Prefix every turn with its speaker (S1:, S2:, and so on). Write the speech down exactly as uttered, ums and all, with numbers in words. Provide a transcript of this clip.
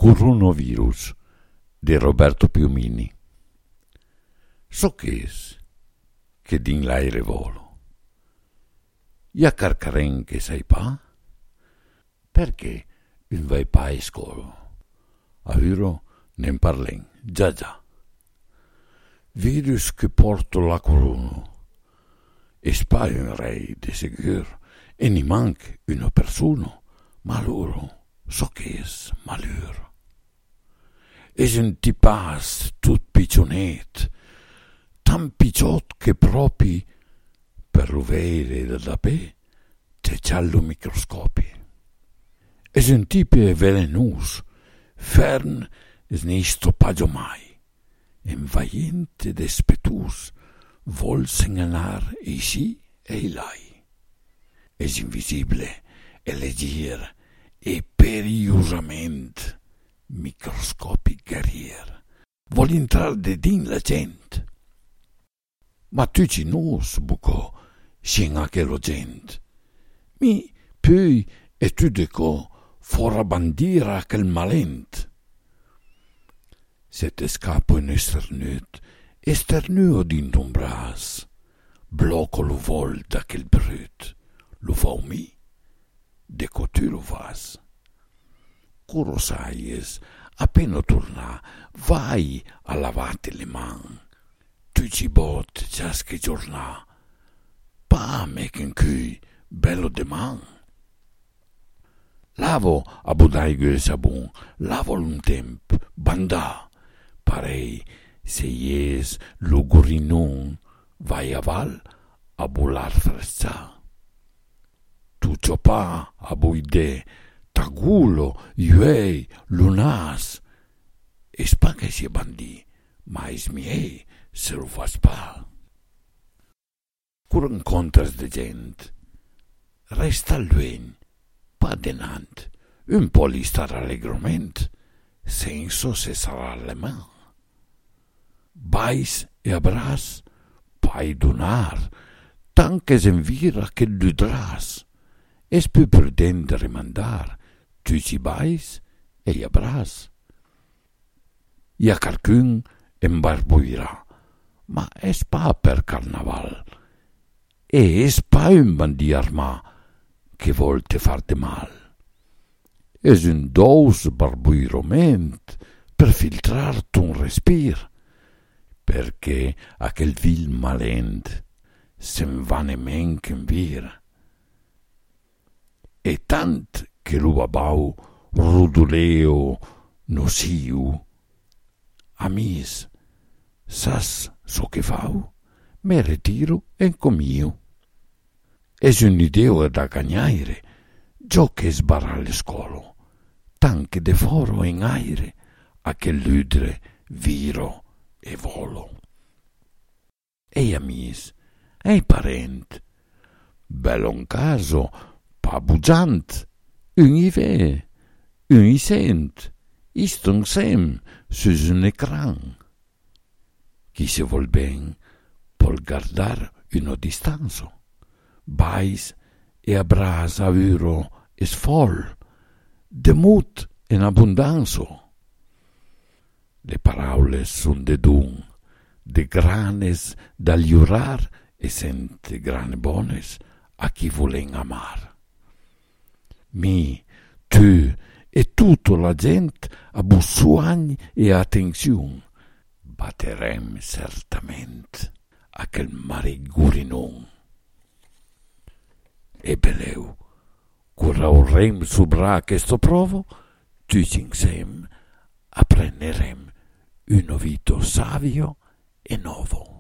S1: Coronavirus di Roberto Piumini. So che es che din l'aere volo. Ja carcaren che sai pa? Perché un vai pa e scolo? A vero ne parlen, già già. Virus che porto la corona. E spa un re de sicur e ni manc una persona, ma loro so che es malur. Es un tipas tut piccionet, tan picciot che propi per lo vedere da pe te c'allo microscopi. Es un tipe velenus, fern es ne stoppaggio mai, en vaiente despetus, vol segnalar ici e lai. Es invisibile, elegir e periosament microscopi guerrier. Vol entrar de din la gent. Ma tu ci nos buco, sin aquello gent. Mi poi e tu de co fora bandira aquel malent. Se te scappo in esternut, esternuo din d'un bras. Blocco lo vol d'aquel brut. Lo fa mi, de co tu lo vas. Curo saies, appena torna, vai a lavate le man. Tu ci bot ciasche giornà, pa me che in cui bello de man. Lavo a budaigo e sabun, lavo un temp, bandà, parei se ies lugurinon, vai a val a bular fresca. Tu ciopa a buide, tagulo, iuei, lunas, e spacca si bandi, ma es miei se lo fa spa. Cur incontras de gent, resta luen, pa denant, un po li star allegrament, senso se sarà le man. Bais e abras, pai donar, tanques en vira che ludras, es più prudente rimandar, tu ci bais e gli abras. Ja carcun embarbuirà, ma es pa per carnaval, e es pa un bandì armà che volte farti mal. Es un dous barbuirament per filtrar ton respir, perché aquel vil malent se'n va nemenc in vir. E tant che lo babau rodoleo nociu, amis, sas so che fau, me retiro en comio. Es un'idea da cagnaire, gio che sbarra le scolo, tanche de foro in aire, a che ludre, viro e volo. Ei amis, ei parent, bellon caso, pa bugiant, un i ve, un i sent, iston sem, sus un ecran. Chi se vol ben, pol guardar uno distanzo. Bais e abras a viro es fol, de mut en abundanzo. Le paraules son de dun, de granes da liurar e sente grane bones a chi volen amar. Mi, tu e tutta la gent a bussuagn e attenzion, batterem certament aquel marigurinon. E beleu, cura orrem subra questo provo, tu insem apprenderem un vito savio e novo.